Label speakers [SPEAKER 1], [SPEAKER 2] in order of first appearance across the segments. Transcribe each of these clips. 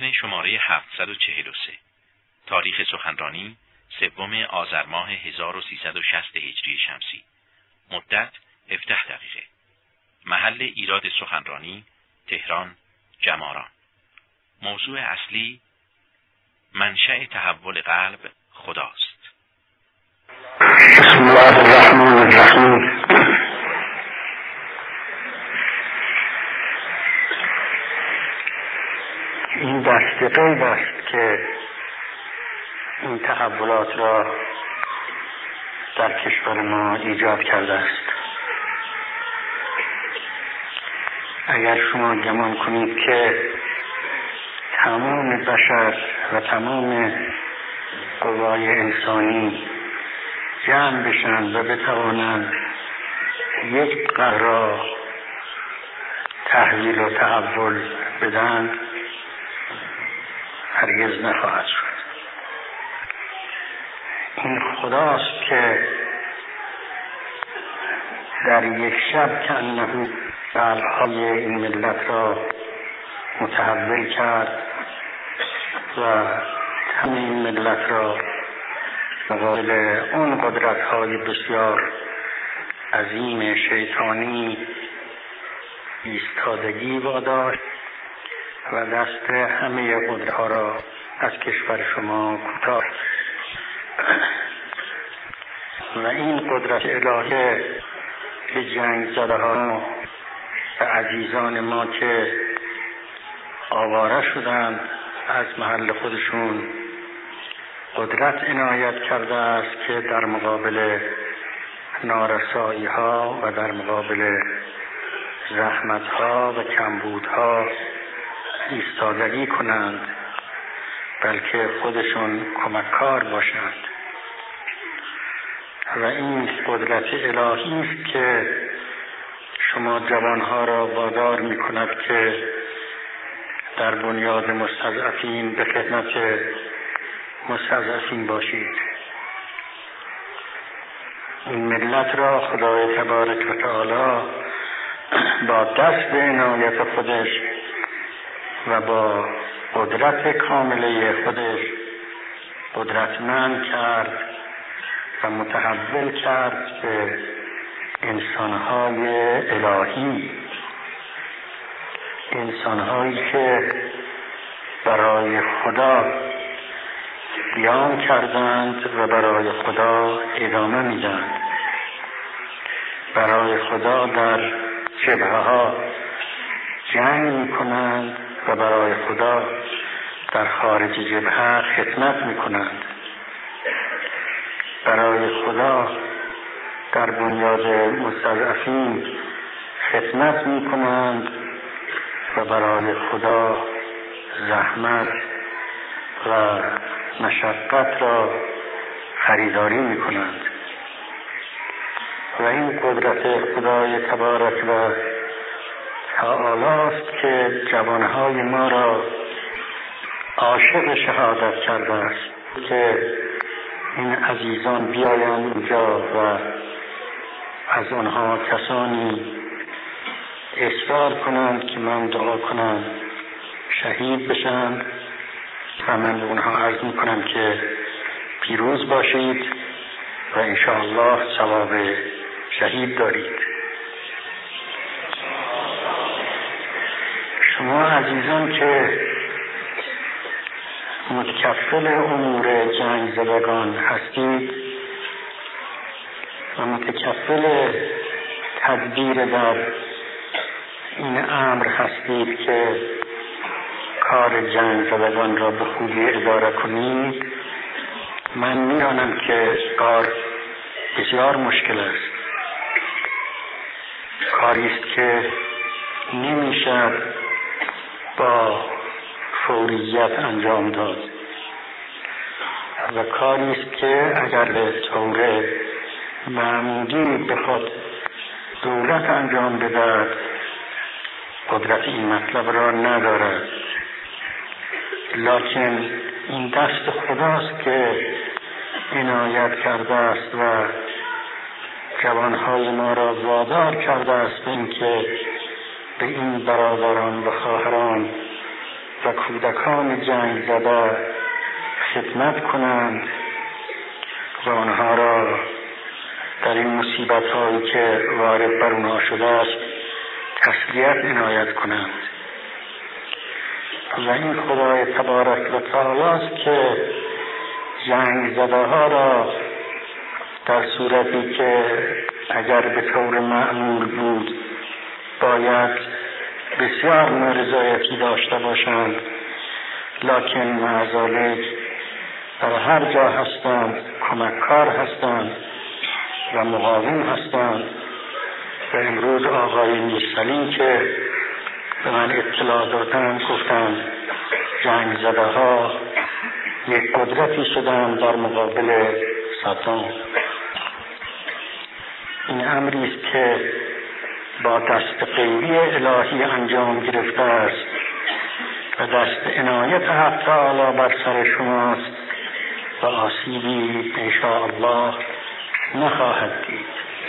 [SPEAKER 1] متن شماره 743. تاریخ سخنرانی 3 آذر ماه 1360 هجری شمسی. مدت 17 دقیقه. محل ایراد سخنرانی تهران، جماران. موضوع اصلی منشأ تحول قلب خداست.
[SPEAKER 2] بسم الله الرحمن الرحیم. این دسته غیب است که این تحولات را در کشور ما ایجاد کرده است. اگر شما گمان کنید که تمام بشر و تمام قوای انسانی جمع بشن و بتوانند یک قرار را تحویل و تحول بدن، هرگز نخواهد شد. این خداست که در یک شب که انه قلب‌های این ملت را متحول کرد و همه این ملت را مقابل اون قدرت‌های بسیار عظیم شیطانی ایستادگی واداشت و دست همه قدرت‌ها را از کشور شما کوتاه. و این قدرت الهی به جنگ زده ها و عزیزان ما که آواره شدند از محل خودشون قدرت عنایت کرده است که در مقابل نارسایی ها و در مقابل زحمت ها و کمبود ها ایستادگی کنند، بلکه خودشون کمککار باشند. و این قدرت الهی است که شما جوانها را وادار می کند که در بنیاد مستضعفین به خدمت مستضعفین باشید. این ملت را خدای تبارک و تعالی با دست عنایت خودش و با قدرت کامله خودش قدرتمند کرد و متحول کرد به انسانهای الهی، انسانهایی که برای خدا قیام کردند و برای خدا ادامه میدند، برای خدا در جبهه‌ها جنگ میکنند و برای خدا در خارج جبهه خدمت میکنند، برای خدا در بنیاد مستضعفین خدمت میکنند و برای خدا زحمت و مشقت را خریداری میکنند. و این قدرت خدای تبارک و تعالی است که جوانهای ما را عاشق شهادت کرده است که این عزیزان بیایند اینجا و از آنها کسانی اصرار کنند که من دعا کنم شهید بشن و من به اونها عرض میکنم که پیروز باشید و انشاءالله ثواب شهید دارید. شما عزیزان که متکفل امور جنگ زدگان هستید و متکفل تدبیر در این امر هستید که کار جنگ زدگان را به خوبی اداره کنید، من می‌دانم که کار بسیار مشکل است، کاری است که نمی‌شود با فوریت انجام داد و کاری است که اگر به طور معمولی بخواد دولت انجام بدهد قدرت این مطلب را ندارد، لکن این دست خداست که عنایت کرده است و جوانهای ما را وادار کرده است به اینکه به این برادران و خواهران و کودکان جنگ زده خدمت کنند و آنها را در این مصیبت هایی که وارد بر اونها شده است تسلیت عنایت کنند. و این خدای تبارک و تعالی است که جنگ زده ها را در صورتی که اگر به طور معمول بود باید بسیار نارضایتی داشته باشند، لکن معذالک در هر جا هستند کمککار هستند و مقاوم هستند. و امروز آقای میرسلیم که به من اطلاع دادن گفتند جنگ زده ها یک قدرتی شدند در مقابل صدام. این امری است که با دست غیبی الهی انجام گرفته است و دست عنایت حق تعالی بر سر شماست و آسیبی انشاءالله نخواهد دید.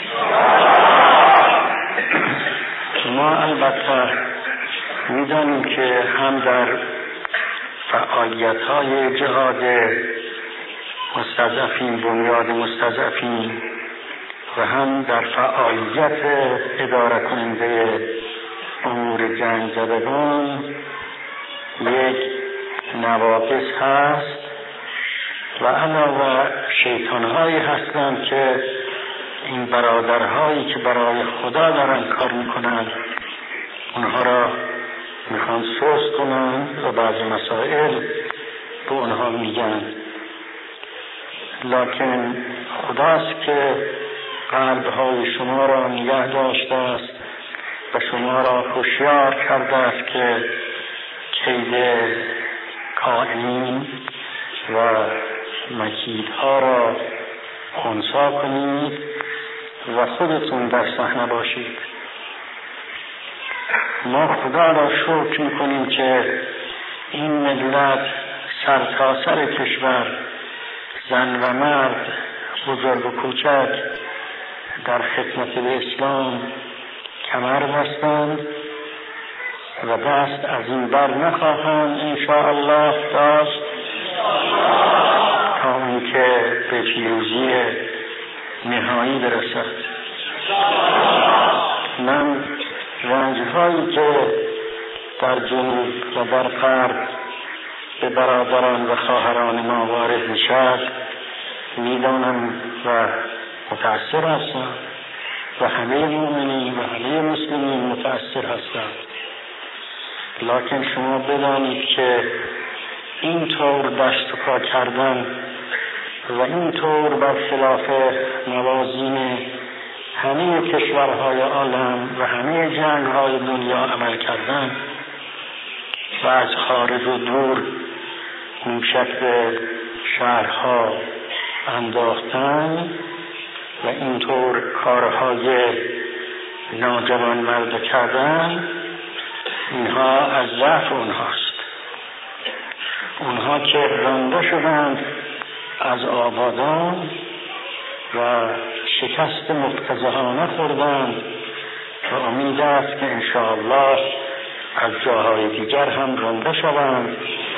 [SPEAKER 2] ما البته می‌دانیم که هم در فعالیت‌های جهاد مستضعفین، بنیاد مستضعفین و هم در فعالیت اداره کننده امور جنگ زدگان یک نواقص هست و علاوه شیطان‌هایی هستند که این برادرهایی که برای خدا دارن کار میکنن اونها را میخوان سست کنن و بعضی مسائل به اونها میگن، لکن خداست که قلبهای شما را نگه داشته است و شما را هوشیار کرده است که کید کائنین و مکیدها را خنثی کنید و خودتون در صحنه باشید. ما خدا را شکر میکنیم که این ملت سرتاسر کشور، زن و مرد، بزرگ و کوچک، در خدمت به اسلام کمر بستند و دست از این بر نخواهند انشاءالله داشت تا اینکه به پیروزی نهایی برسد. من رنج‌هایی که در جنوب و در غرب به برادران و خواهران ما وارد میشد میدانم و متأثر هستم و همه مؤمنین و همه مسلمین متأثر هستند، لکن شما بدانید که این طور دست و پا کردن و این طور برخلاف موازین همه کشورهای عالم و همه جنگهای دنیا عمل کردن و از خارج و دور موشک به شهرها انداختن و اینطور کارهای ناجوانمرد کردن، اینها از ضعف اونهاست. اونها که رانده شدند از آبادان و شکست مفتضحانه خوردند و امید است که انشاءالله از جاهای دیگر هم رانده شوند،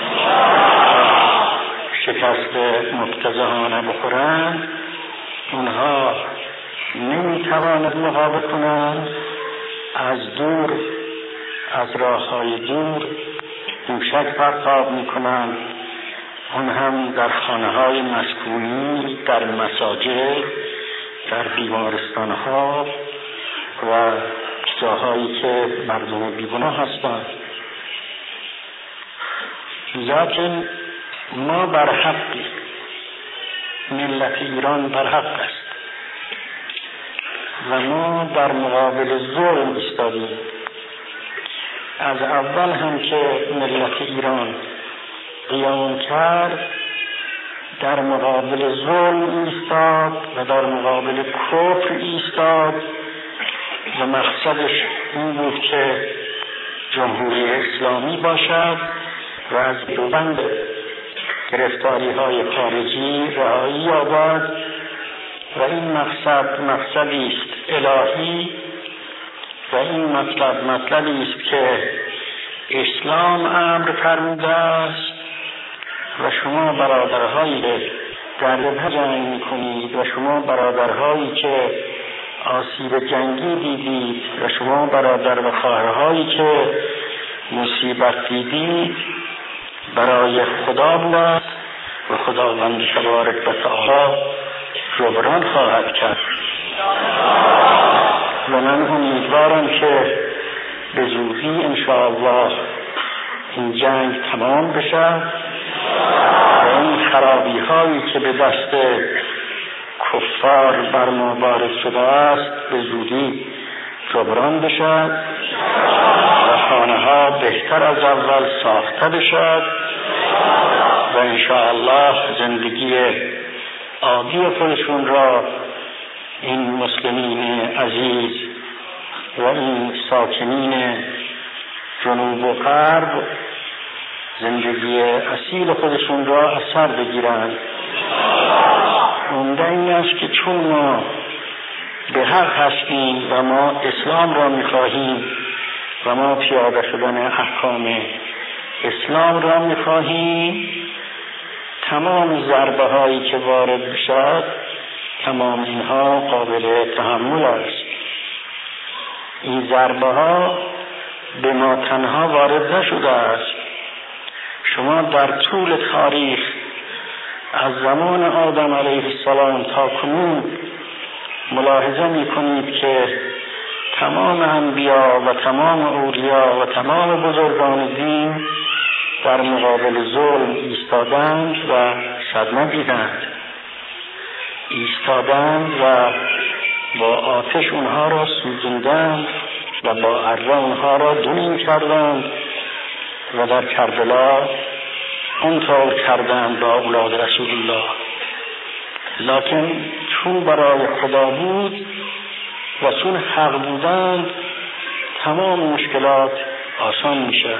[SPEAKER 2] شکست مفتضحانه بخورند. اونها نمیتوانند مقابله کنند، از دور، از راههای دور موشک پرتاب میکنند، اون هم در خانه‌های مسکونی، در مساجد، در بیمارستان‌ها و جاهایی که مردم بیگناه هستند. لکن ما بر حقی، ملت ایران بر حق است و ما در مقابل ظلم ایستادیم. از اول هم که ملت ایران قیام کرد در مقابل ظلم ایستاد و در مقابل کفر ایستاد و مقصدش این بود که جمهوری اسلامی باشد و از بند گرفتاری های خارجی رهایی یابد و این مقصد مقصدی است الهی و این مطلبی است که اسلام امر فرموده است و شما برادرهایی که در جنگ میکنید و شما برادرهایی که آسیب جنگی دیدید و شما برادر و خواهرهایی که مصیبت دیدید برای خدا بود و خداوند تبارک و تعالی جبران خواهد کرد. و من امیدوارم که به زودی انشاءالله این جنگ تمام بشه و این خرابی هایی که به دست کفار بر ما وارد شده است به زودی جبران بشد و خانه ها بهتر از اول ساخته بشد و انشاءالله زندگی عادی خودشون را این مسلمین عزیز و این ساکنین جنوب و غرب زندگی اصیل خودشون را از سر بگیرند. عمده این است که چون ما به حق هستیم و ما اسلام را می‌خواهیم و ما پیاده شدن احکام اسلام را می‌خواهیم، تمام ضربه هایی که وارد بشد تمام اینها قابل تحمل است. این ضربه ها به ما تنها وارد نشده است. شما در طول تاریخ از زمان آدم علیه السلام تا کنون ملاحظه می‌کنید که تمام انبیا و تمام اولیا و تمام بزرگان دین در مقابل ظلم ایستادند و صدمه دیدند، ایستادند و با آتش اونها را سوزاندند و با اره اونها را دونیم کردند و در کربلا اونطور کردند با اولاد رسول الله. لکن چون برای خدا بود و چون حق بودند تمام مشکلات آسان میشه.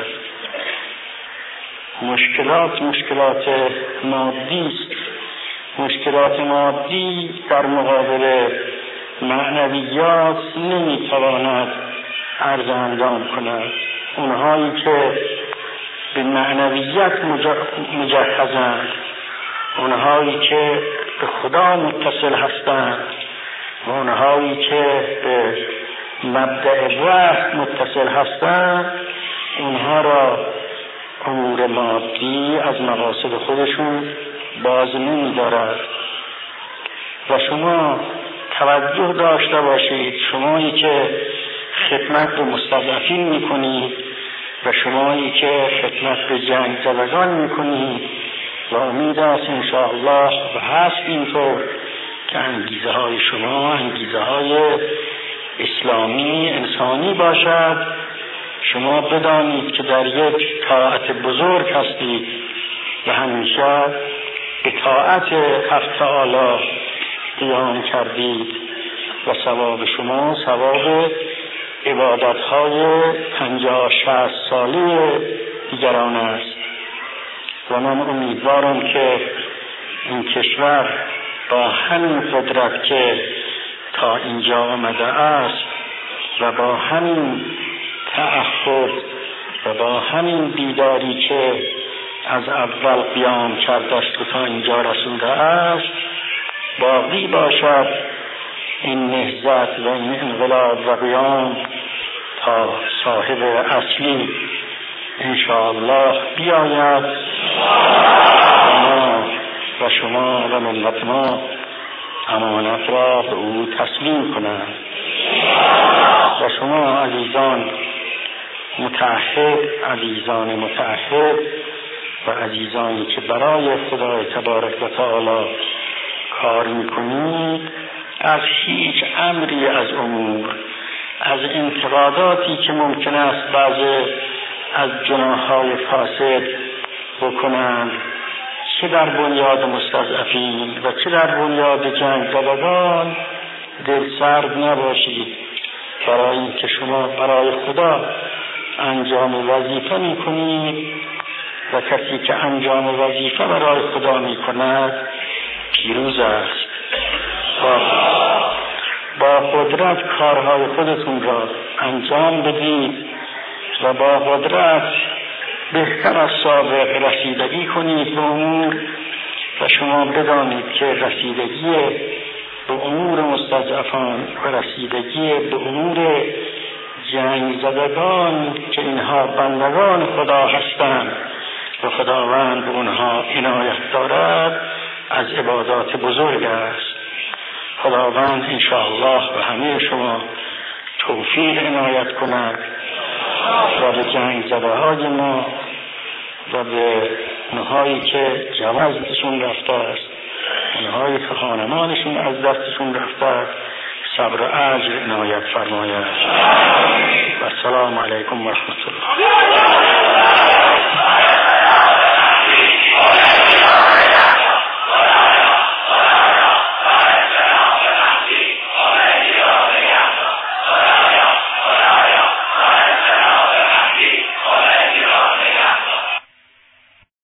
[SPEAKER 2] مشکلات مادی است. مشکلات مادی در مقابل معنویات نمیتواند عرض اندام کند. اونهایی که به معنویت مجهزند، اونهایی که به خدا متصل هستند و اونهایی که به مبدأ وحی متصل هستند، اونها را امور مادی از مقاصد خودشون باز نمی‌دارد. و شما توجه داشته باشید، شمایی که خدمت به مستضعفین می‌کنید و شمایی که خدمت به جنگ زدگان می‌کنید و امید است انشاءالله و هست اینطور که انگیزه های شما انگیزه های اسلامی انسانی باشد. شما بدانید که در یک طاعت بزرگ هستید و همیشه به طاعت حق تعالی قیام کردید و ثواب شما ثواب عبادت‌های 50-60 ساله دیگران است. و من امیدوارم که این کشور با همین قدرت که تا اینجا آمده است و با همین تعهد و با همین بیداری که از اول قیام کرده است و تا اینجا رسیده است باقی باشد این نهضت و این انقلاب و قیام تا صاحب اصلی انشاءالله بیاید و شما و ملت ما امانت را به او تسلیم کنند. و شما عزیزان متعهد و عزیزانی که برای خدای تبارک و تعالی کار میکنید، از هیچ امری از امور، از انتقاداتی که ممکن است بعضی از جناح‌های فاسد بکنند، چه در بنیاد مستضعفین و چه در بنیاد جنگ زدگان، دل سرد نباشید، برای اینکه شما برای خدا انجام وظیفه میکنید و کسی که انجام وظیفه برای خدا میکند پیروز است. با قدرت کارهای خودتون را انجام بدید. و با قدرت بهتر از سابق رسیدگی کنید به امور و شما بدانید که رسیدگی به امور مستضعفان و رسیدگی به امور جنگ زدگان که اینها بندگان خدا هستند و خداوند به اونها عنایت دارد از عبادات بزرگ است. خداوند انشاءالله به همه شما توفیق عنایت کند و به جنگ زده های ما و به اونهایی که جوازشون رفته است، اونهایی که خانمانشون از دستشون رفته است، صبر و اجر عنایت فرماید. و السلام علیکم و رحمت الله.